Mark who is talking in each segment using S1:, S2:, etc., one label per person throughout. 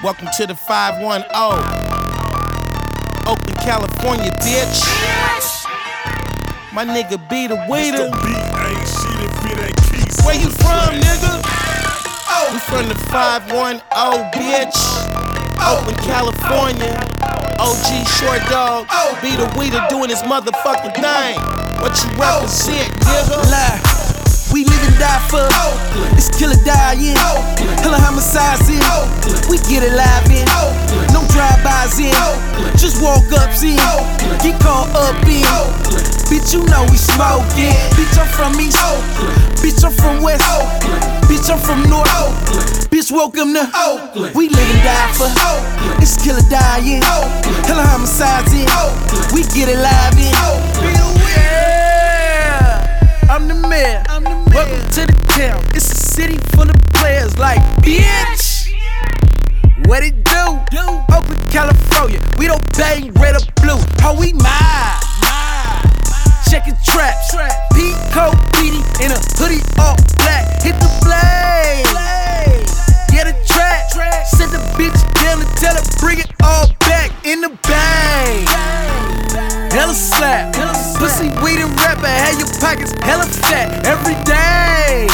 S1: Welcome to the 510. Oakland, California, bitch. My nigga B the Weeder. Where you from, nigga? We from the 510, bitch. Oakland, California. OG Short Dog. B the Weeder doing his motherfucking thing. What you represent, nigga?
S2: Lie. We live and die for it's kill or die in. Hella homicides in. We get it live in. No drive-bys in. Just walk ups in. Get caught up in. Bitch, you know we smoking. Bitch, I'm from East. Bitch, I'm from West. Bitch, I'm from North. Bitch, welcome to we live and die for it's kill or die in. Hella homicides in. We get it live in. I'm the mayor. Welcome to the town. It's a city full of players like bitch. What it do? Oakland, California. We don't bang red or blue. How we mad? Checking traps. Pete Coat Petey in a hoodie all black. Hit the blade. Get a track. Send the bitch down and tell her bring it all back in the bag. Hella slap, pussy, weed and rapper, have your pockets hella fat every day.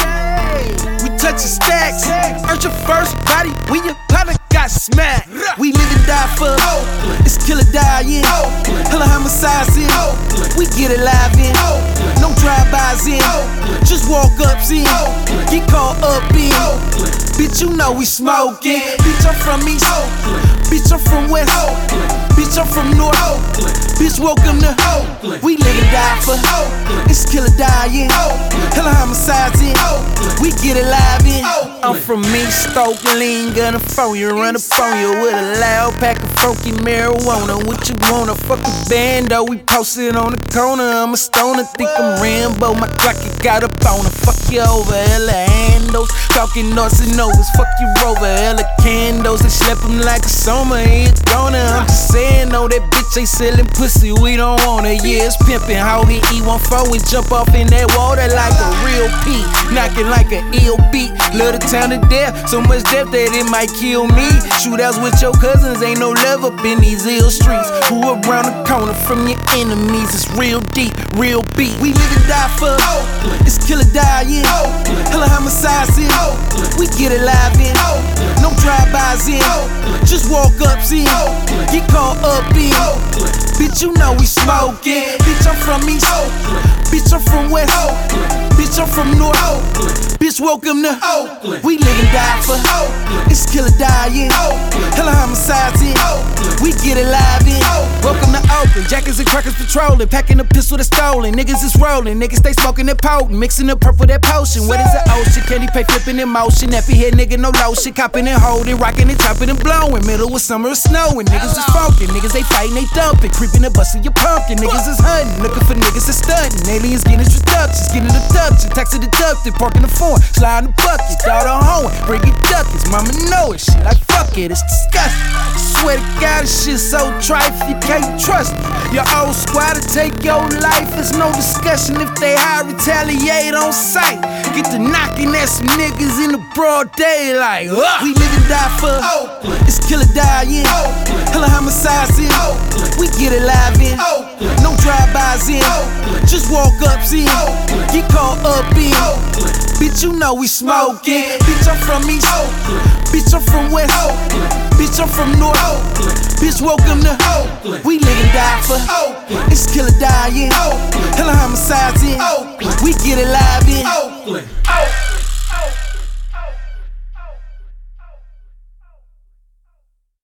S2: We touchin' stacks, earned your first body when your partner got smacked. We live and die for it's kill or die in. Hella homicides in, we get it live in. No drive-bys in, just walk ups in. Get caught up in. Bitch, you know we smoking. Bitch, I'm from East. Bitch, I'm from West. Bitch, I'm from North. Bitch, welcome to we live and die for it's kill or die in. Hella homicides in. We get it live in. I'm from East Oakland, lean gun and phone. You run up on you with a loud pack of funky marijuana. What you wanna? Fuck a bando. We posted on the corner. I'm a stoner, think I'm Rambo. My clock it got up on her. Fuck you over, hella handles. Talking north and overs. Fuck you over, hella candles. They slap him like a summer. It's gonna. I'm just saying, no, that bitch ain't selling pussy. We don't want it. Yeah, it's pimpin'. How he E14 and jump off in that water like a real P. Knocking like an ill beat. Love the town to death. So much death that it might kill me. Shootouts with your cousins. Ain't no love up in these ill streets. Who around the corner from your enemies? It's real deep, real beat. We live and die for it's kill or die in. Hella homicides in. We get it live in. No drive-bys in. Just walk ups in. Get caught up in. Bitch, you know we smoking. Bitch, I'm from East. Bitch, I'm from West. Bitch, I'm from North. Bitch, welcome to we live and die for it's kill or die in. Hella homicides in. We get it live in. Welcome to Oakland. Jackets and crackers patrolling. Packing a pistol that's stolen. Niggas is rolling. Niggas stay smoking that potent. Mixing the purple that potion. What is the ocean? Candy pay flipping in motion. Nappy head nigga, no lotion. Copping and holding. Rocking and chopping and blowing. Middle of summer is snowing. Niggas is funkin'. Niggas they fighting, they dumping. Creeping and busting your pumpkin. Niggas is hunting. Looking for niggas that's stunting. Aliens getting introductions. Getting abduction. Taxi deducted. Parking the phone. Sliding the bucket. Dog on home. Bringing duckets. Mama know it. Shit like fuck it. It's disgusting. Swear to God, this shit so trite. You can't trust it. Your old squad to take your life. There's no discussion if they high retaliate on sight. Get to knocking at some niggas in the broad daylight. We live and die for it's kill or die in. Hella homicides in. We get it live in. No drive-bys in. Just walk ups in. Get caught up in. Bitch, you know we smoking. Bitch, I'm from East. Bitch, I'm from West. Bitch, I'm from North. Bitch, welcome to we live and die for it's kill or die in. Hella homicides in. We get it live.